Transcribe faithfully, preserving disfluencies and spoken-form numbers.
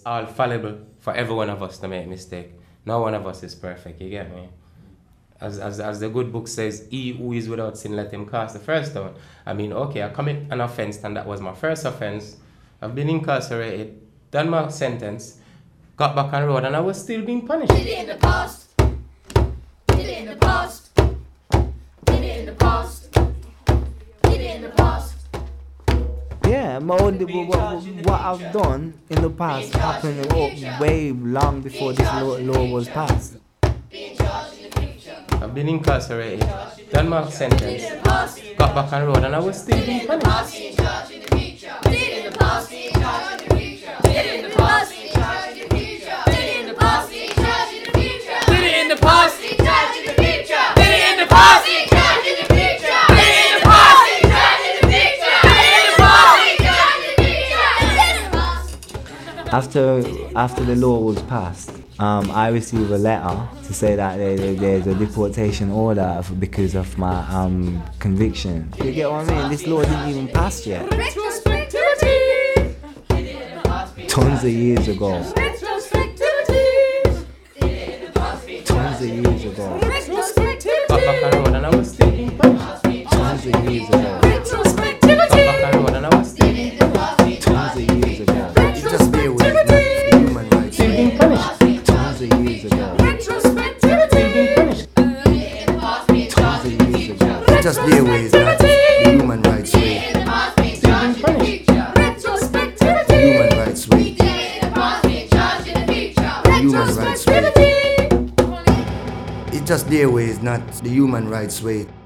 it's all fallible for every one of us to make mistake. No one of us is perfect, you get me? As, as, as the good book says, he who is without sin, let him cast the first stone. I mean, okay, I commit an offense and that was my first offense. I've been incarcerated, done my sentence, got back on the road and I was still being punished. Did it in the past. Did it in the past. Did it in the past. Did it in the past. Yeah, my own, what, what I've done in the past happened way long before this law, law was passed. I've been incarcerated, done my sentence, got back on the road and I was still being punished. Did it in the past. Did it in the past. Did it in the past. Did it in the past. Did it in the past. Did it in the past. After after the law was passed, um, I received a letter to say that there, there- there's a deportation order f- because of my um, conviction. You get what I mean? This law didn't even pass yet. Tons of years ago. Tons of years ago. Got back on the road and I was still being punished. Tons of years ago. Got back on the road and I was still being punished. Tons of years ago. It just be with the human rights. Still being punished. Tons of years ago. Still being punished. Tons of years ago. It just be with not the human rights way. Still being punished. The human rights way. The human rights way. It just their way is not the human rights way.